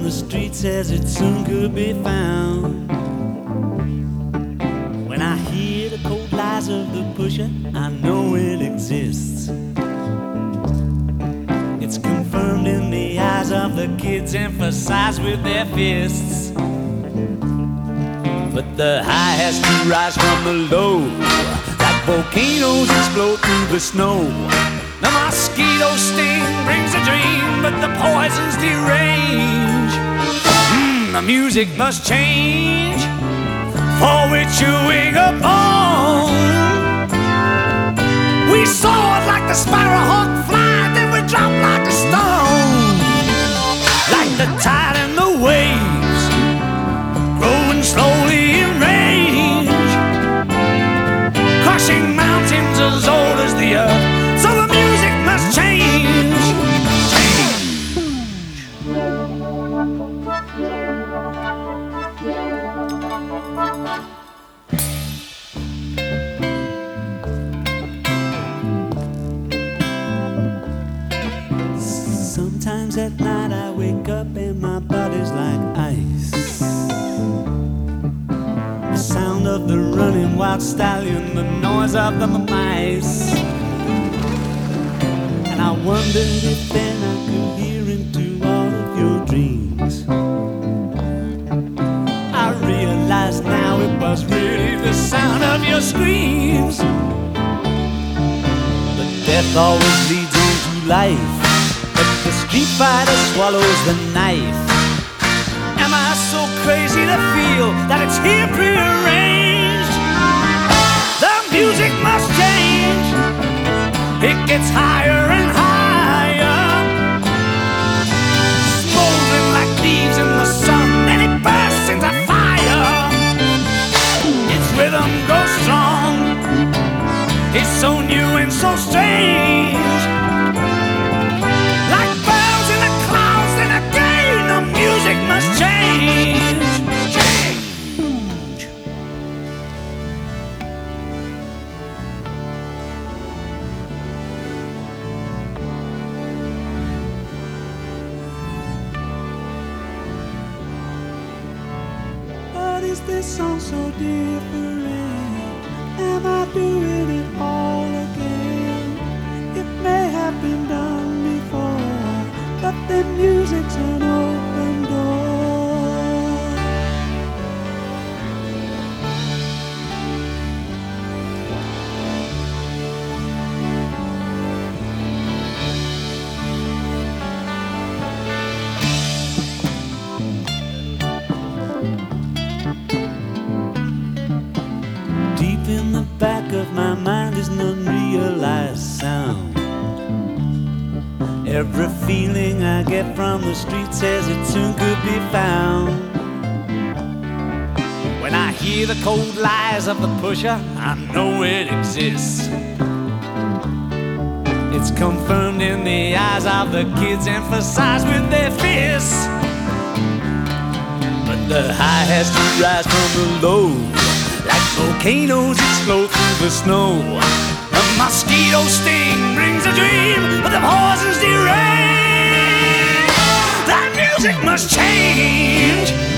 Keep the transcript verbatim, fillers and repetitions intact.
the street says it soon could be found. When I hear the cold lies of the pusher, I know it exists. It's confirmed in the eyes of the kids, emphasized with their fists. But the high has to rise from the low, like volcanoes explode through the snow. The mosquito sting brings a dream, but the poisons derange. Mm, the music must change, for we're chewing upon. We soared like the sparrowhawk fly, then we dropped like a stone. Like the tide and the waves, growing slowly in range, crushing mountains as old as the earth. So the music must change, change. Sometimes at night I wake up and my body's like ice. The sound of the running wild stallion, the noise of the mice. And I wondered if then I could hear into all of your dreams. I realize now it was really the sound of your screams. But death always leads on to life, but the street fighter swallows the knife. Am I so crazy to feel that it's here prearranged? The music must change. It gets higher and higher, smoldering like leaves in the sun, and it bursts into fire. Its rhythm goes strong, it's so new and so strange. Like bells in the clouds, then again the music must change, change. But is this song so different? Am I doing it all again? It may have been done before, but the music's an open door. Deep in the back of my mind is an unrealized sound. Every feeling I get from the street says it soon could be found. When I hear the cold lies of the pusher, I know it exists. It's confirmed in the eyes of the kids, emphasized with their fists. But the high has to rise from the low, like volcanoes explode through the snow. The mosquito sting brings a dream, but the poisons derange. That music must change.